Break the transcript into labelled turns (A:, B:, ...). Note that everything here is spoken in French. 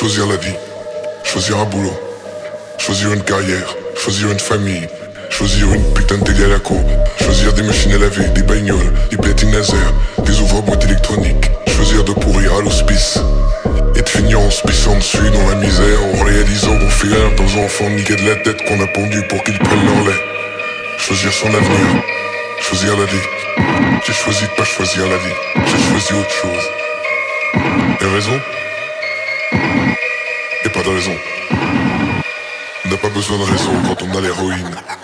A: Choisir la vie, choisir un boulot, choisir une carrière, choisir une famille, choisir une putain de télé à la cour, choisir des machines à laver, des bagnoles, des platines laser, des ouvre-boîtes électroniques, choisir de pourrir à l'hospice et de finir en se pissant dessus dans la misère en réalisant qu'on fait un aux enfants niqués de la tête qu'on a pondu pour qu'ils prennent leur lait. Choisir son avenir, choisir la vie. J'ai choisi de pas choisir la vie, j'ai choisi autre chose. Et raison? Y'a pas de raison. On n'a pas besoin de raison quand on a l'héroïne.